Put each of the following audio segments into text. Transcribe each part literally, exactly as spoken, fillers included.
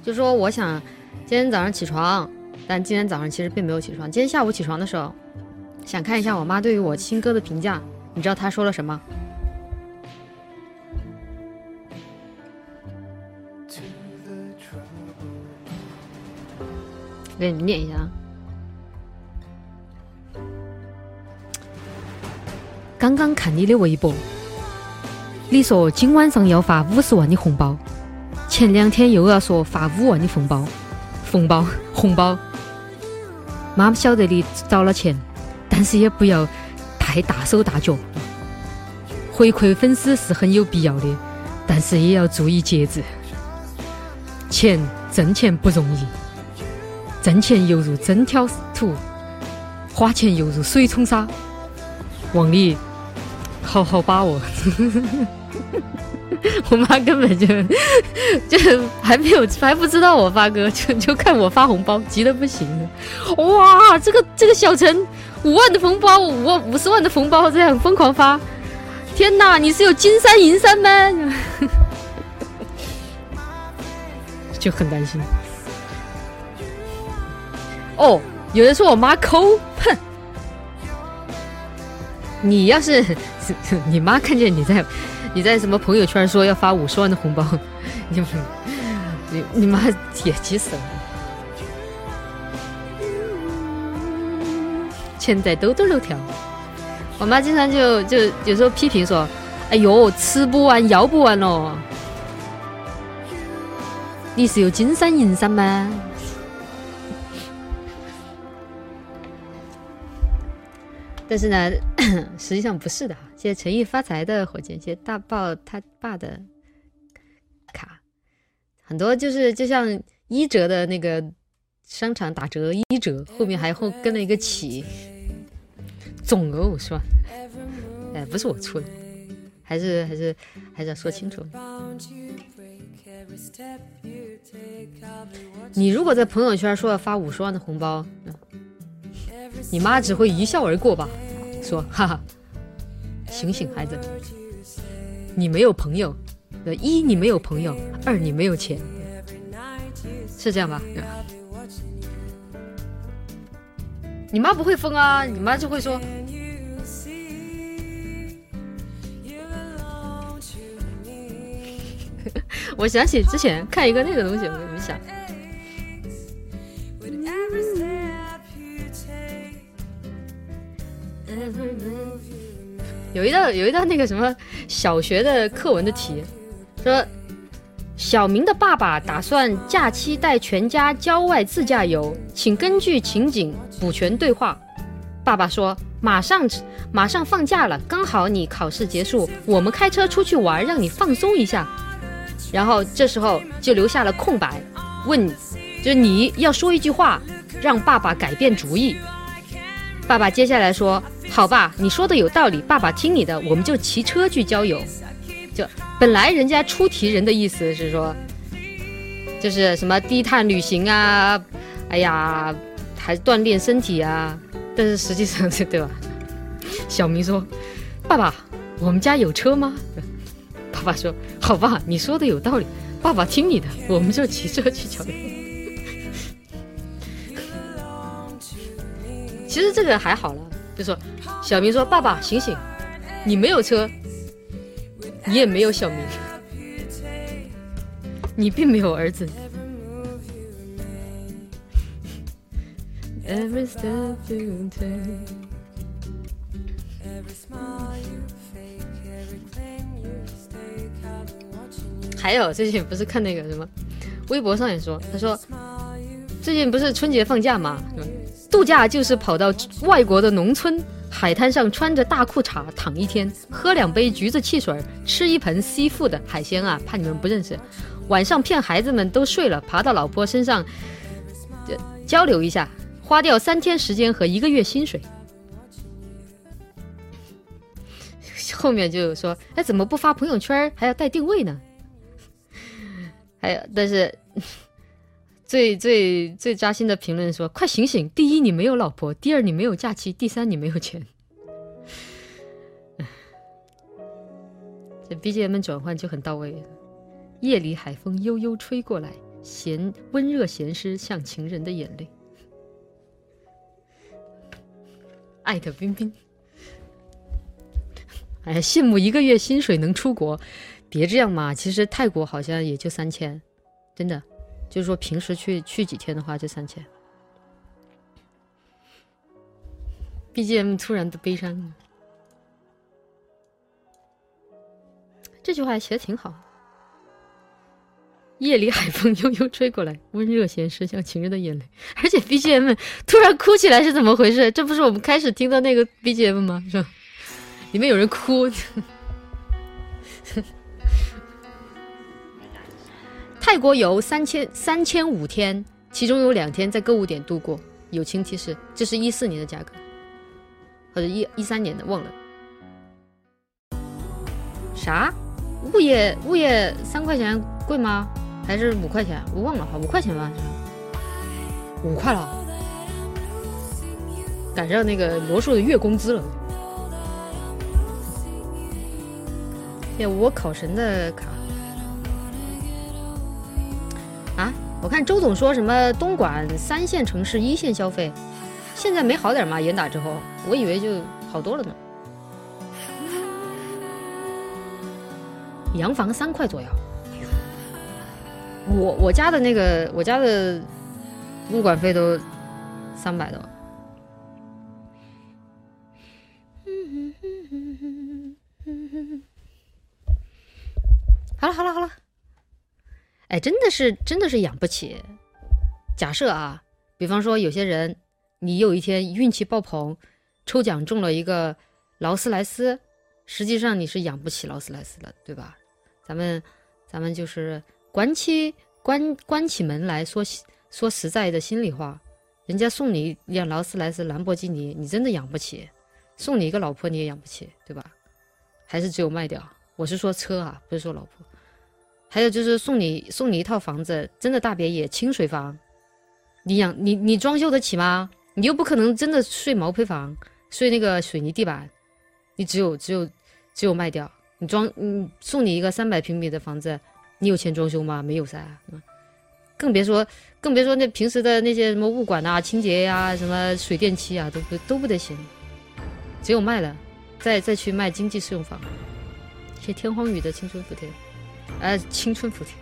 就说我想今天早上起床，但今天早上其实并没有起床。今天下午起床的时候，想看一下我妈对于我新歌的评价。你知道她说了什么？我给你们念一下啊。刚刚看你的微博，你说今晚上要发五十万的红包，前两天又要说发五万的红包，红包红包。妈妈晓得你找了钱，但是也不要太大手大脚。回馈粉丝是很有必要的，但是也要注意节制。钱挣钱不容易，挣钱犹如针挑土，花钱犹如水冲沙。望你好好把握。我妈根本就就还没有还不知道我发歌，就就看我发红包，急得不行了。哇，这个这个小陈五万的红包，五万五十万的红包，这样疯狂发！天哪，你是有金山银山吗？就很担心。哦，有人说我妈抠，哼！你要是你妈看见你在你在什么朋友圈说要发五十万的红包，你你你妈也急死了。钱在兜兜漏跳，我妈经常就就有时候批评说：“哎呦，吃不完要不完咯，你是有金山银山吗？”但是呢，实际上不是的。谢谢诚意发财的火箭，谢谢大爆他爸的卡，很多就是就像一折的那个商场打折一折，后面还后跟了一个起，总额五十万，哎，不是我出的，还是还是还是要说清楚。你如果在朋友圈说要发五十万的红包，嗯，你妈只会一笑而过吧，说哈哈，醒醒孩子，你没有朋友，一你没有朋友，二你没有钱，是这样吧？你妈不会疯啊，你妈就会说，我想起之前看一个那个东西，我跟你们讲。有一道有一道那个什么小学的课文的题，说小明的爸爸打算假期带全家郊外自驾游，请根据情景补全对话。爸爸说马上马上放假了，刚好你考试结束，我们开车出去玩，让你放松一下。然后这时候就留下了空白，问就是你要说一句话让爸爸改变主意。爸爸接下来说，好吧，你说的有道理，爸爸听你的，我们就骑车去郊游。就本来人家出题人的意思是说，就是什么低碳旅行啊，哎呀，还锻炼身体啊，但是实际上是对吧？小明说，爸爸，我们家有车吗？爸爸说，好吧，你说的有道理，爸爸听你的，我们就骑车去郊游。其实这个还好了，就说小明说，爸爸醒醒，你没有车，你也没有小明，你并没有儿子。还有最近不是看那个什么微博上也说，他说最近不是春节放假吗？度假就是跑到外国的农村海滩上，穿着大裤衩躺一天，喝两杯橘子汽水，吃一盆西富的海鲜啊，怕你们不认识。晚上骗孩子们都睡了，爬到老婆身上交流一下，花掉三天时间和一个月薪水。后面就说，哎，怎么不发朋友圈还要带定位呢？还有，但是最最最扎心的评论说，快醒醒，第一你没有老婆，第二你没有假期，第三你没有钱。这 B G M 转换就很到位，夜里海风悠悠吹过来， 咸温热咸湿，像情人的眼泪。爱的冰冰。哎呀，羡慕一个月薪水能出国，别这样嘛。其实泰国好像也就三千，真的，就是说平时去去几天的话就三千。B G M 突然的悲伤，这句话写的挺好。夜里海风悠悠吹过来，温热咸湿，像情人的眼泪。而且 B G M 突然哭起来是怎么回事？这不是我们开始听的那个 B G M 吗？是吧？里面有人哭。泰国游三千三千五天，其中有两天在购物点度过。友情提示，这是一四年的价格，或者一一三年的，忘了。啥？物业物业三块钱贵吗？还是五块钱？我忘了哈，五块钱吧，五块了，赶上那个罗叔的月工资了。对，我考神的卡啊！我看周总说什么东莞三线城市一线消费，现在没好点吗？严打之后，我以为就好多了呢。洋房三块左右。我我家的那个我家的物管费都三百多。好了好了好了，哎，真的是真的是养不起。假设啊，比方说有些人，你有一天运气爆棚，抽奖中了一个劳斯莱斯，实际上你是养不起劳斯莱斯了，对吧？咱们咱们就是关起关关起门来说说实在的心里话，人家送你一辆劳斯莱斯、兰博基尼，你真的养不起；送你一个老婆，你也养不起，对吧？还是只有卖掉。我是说车啊，不是说老婆。还有就是送你送你一套房子，真的大别野清水房，你养你你装修得起吗？你又不可能真的睡毛坯房，睡那个水泥地板，你只有只有只有卖掉。你装嗯送你一个三百平米的房子，你有钱装修吗？没有噻。更别说更别说那平时的那些什么物管啊、清洁呀、啊、什么水电漆啊，都不都不得行。只有卖了，再再去卖经济适用房。谢天荒宇的青春补贴。呃，青春补贴。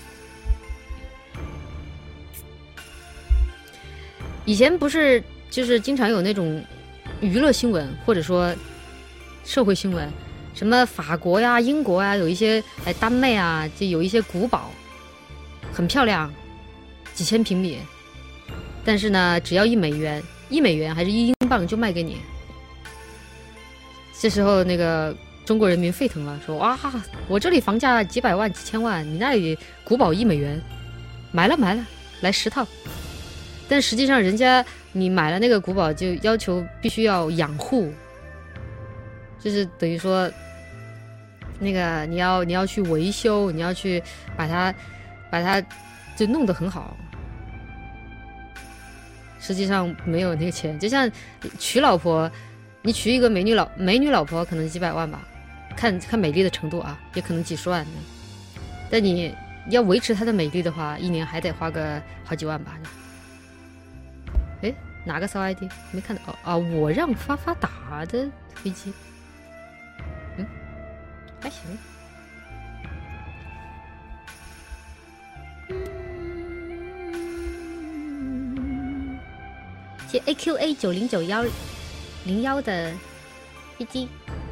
以前不是就是经常有那种娱乐新闻，或者说社会新闻，什么法国呀、英国呀，有一些哎丹麦啊，就有一些古堡，很漂亮，几千平米，但是呢，只要一美元，一美元还是一英镑就卖给你。这时候那个。中国人民沸腾了，说哇，我这里房价几百万、几千万，你那里古堡一美元，买了买了，来十套。但实际上，人家你买了那个古堡，就要求必须要养护，就是等于说，那个你要你要去维修，你要去把它把它就弄得很好。实际上没有那个钱，就像娶老婆，你娶一个美女老美女老婆，可能几百万吧。看看美丽的程度啊，也可能几十万呢。但你要维持她的美丽的话，一年还得花个好几万吧。哎，哪个骚 I D 没看到？哦啊，我让发发打的飞机，嗯，还行。谢 A Q A 九零九幺零幺的飞机。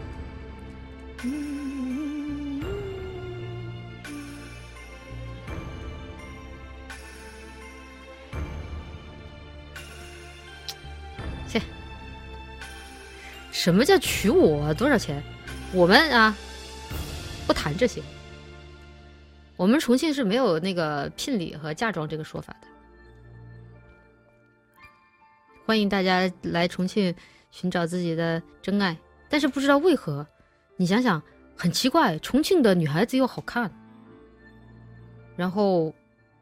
切，什么叫娶我？多少钱？我们啊，不谈这些。我们重庆是没有那个聘礼和嫁妆这个说法的。欢迎大家来重庆寻找自己的真爱，但是不知道为何。你想想，很奇怪，重庆的女孩子又好看，然后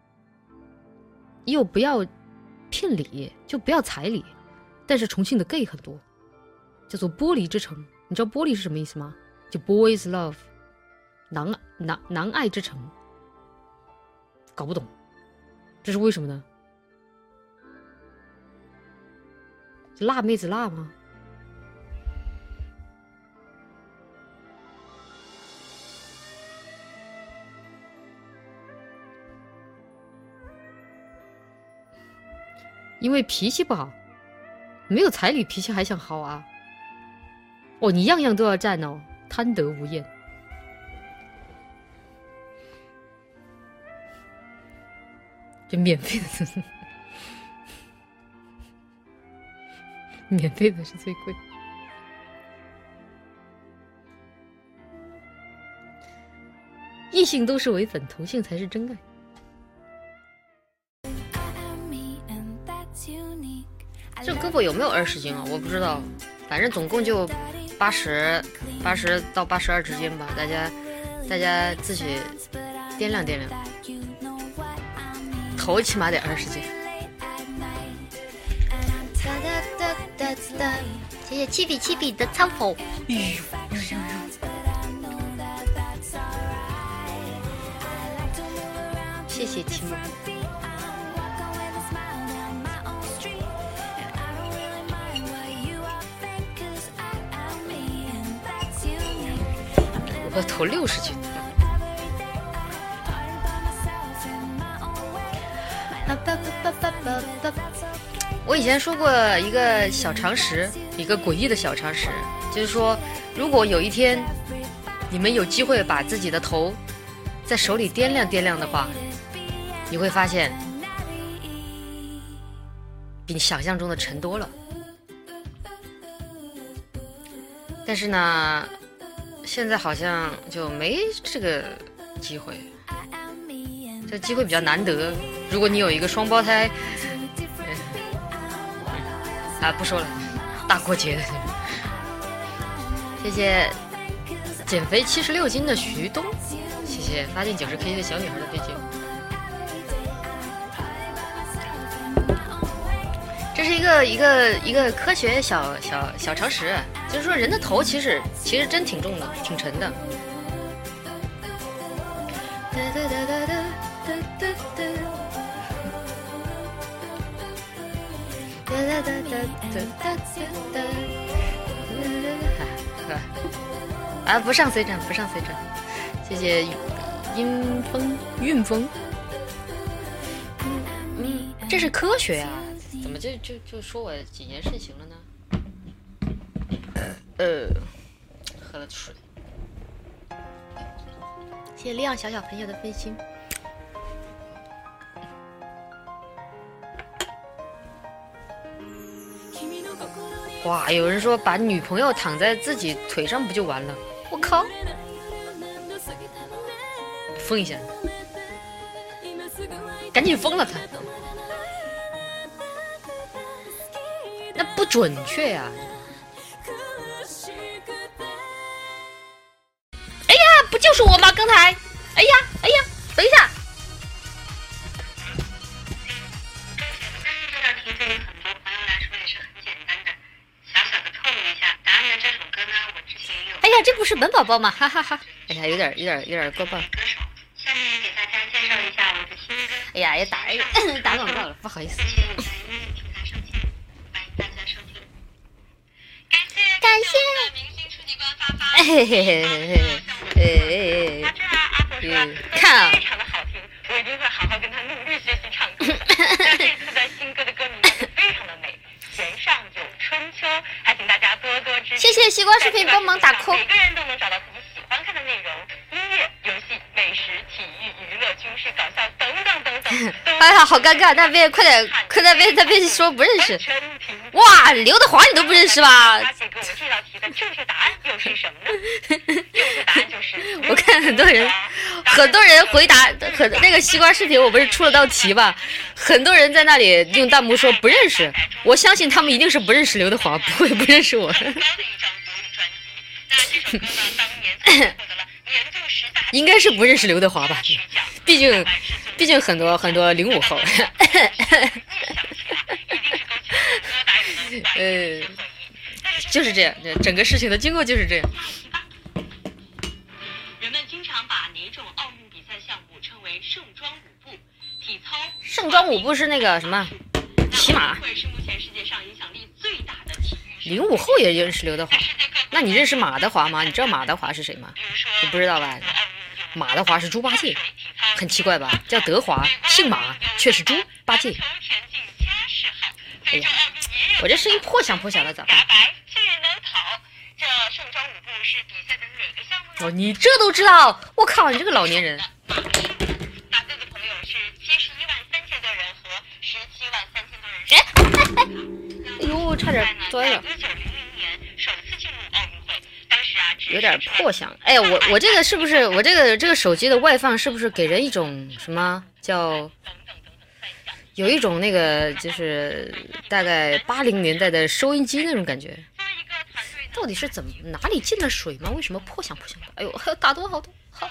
又不要聘礼，就不要彩礼，但是重庆的 gay 很多，叫做玻璃之城。你知道玻璃是什么意思吗？就 boys love， 男男男爱之城。搞不懂， 这是为什么呢？辣妹子辣吗？因为脾气不好，没有彩礼，脾气还想好啊？哦，你样样都要占哦，贪得无厌。这免费的，免费的是最贵。异性都是伪粉，同性才是真爱。这胳膊有没有二十斤啊？我不知道，反正总共就八十，八十到八十二之间吧。大家，大家自己掂量掂量。头起码得二十斤。谢谢七比七比的操否。谢谢提莫。我头六十斤。我以前说过一个小常识，一个诡异的小常识，就是说，如果有一天你们有机会把自己的头在手里掂量掂量的话，你会发现比你想象中的沉多了。但是呢，现在好像就没这个机会，这机会比较难得。如果你有一个双胞胎，啊，不说了，大过节的。谢谢减肥七十六斤的徐东，谢谢发进九十 K 的小女孩的对接。这是一个一个一个科学小小小常识，就是说人的头其实其实真挺重的，挺沉的。啊，不上 C 站，不上 C 站，谢谢阴风运风。嗯，这是科学啊，怎么就就就说我谨言慎行了呢？呃，喝了水。谢谢利昂小小朋友的分心。哇，有人说把女朋友躺在自己腿上不就完了？我靠！封一下，赶紧封了他。那不准确呀、啊！哎呀，不就是我吗？刚才，哎呀，哎呀，等一下。哎呀，这不是本宝宝吗？哈哈哈！哎呀，有点有点有点过分。下面给大家介绍一下我的新歌。哎呀，也打打广告了，不好意思。感谢明星初级官发发。嘿嘿嘿嘿嘿嘿。嗯，看啊。非常的好听，我一定会好好跟他努力学习唱歌。那这次在新歌的歌名非常的美。弦上有春秋，还请大家多多支持。谢谢西瓜视频帮忙打 call。每个人都能找到自己喜欢看的内容，音乐、游戏、美食、体育、娱乐、军事、搞笑等等等等。哎呀，好尴尬！那边快点，快那边那边说不认识。哇，刘德华你都不认识吧？而且给我们这道题的正确答案又是什么呢？正确答案就是。我看很多人，很多人回答很那个西瓜视频，我不是出了道题吧？很多人在那里用弹幕说不认识，我相信他们一定是不认识刘德华，不会不认识我。应该是不认识刘德华吧？毕竟，毕竟很多很多零五后。呃，就是这样，整个事情的经过就是这样。人们经常把哪种奥运比赛项目称为盛装舞步？体操、 盛装舞步是那个什么骑马。零五后也认识刘德华，那你认识马德华吗？你知道马德华是谁吗？你不知道吧？马德华是猪八戒，很奇怪吧？叫德华，姓马，却是猪八戒。哎呀，我这声音破响破响的咋办？哦，你这都知道？我靠，你这个老年人！答对的朋友是七十一万三千多人和十七万三千多人。哎哎哎！哎呦，差点摔了。有点破响。哎，我我这个是不是我这个这个手机的外放是不是给人一种什么叫？有一种那个就是大概八零年代的收音机那种感觉。到底是怎么哪里进了水吗？为什么破响破响的？哎呦，打多好多好！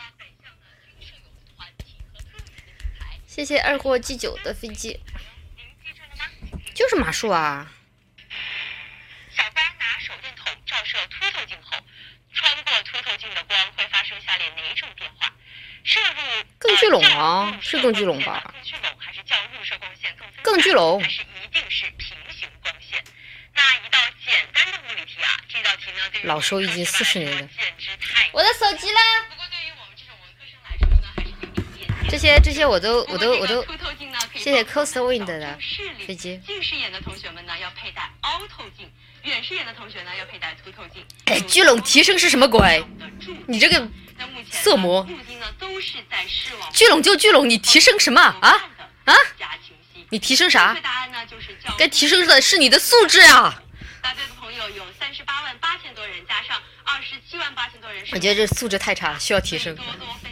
谢谢二货 G 九的飞机，就是马术啊。小班拿手电筒照射凸透镜后，穿过凸透镜的光会发生下列哪种变化？摄入更聚拢啊，是更聚拢吧？更聚拢还是较入射光线更更聚拢？还是一定是平行光线？那一道简单的物理题啊，这道题呢对于老收音机四十年的，我的手机呢？不过对于我们这种文科生来说呢，还是挺简单。这些这些我都我都我都，谢谢 Coast Wind 的飞机。近视眼的同学们呢要佩戴凹透镜，远视眼的同学呢要佩戴凸透镜。哎，聚拢提升是什么鬼？你这个色魔。聚拢就聚拢，你提升什么啊啊？你提升啥？该提升的是你的素质啊！答对的朋友有三十八万八千多人，加上二十七万八千多人。我觉得这素质太差，需要提升。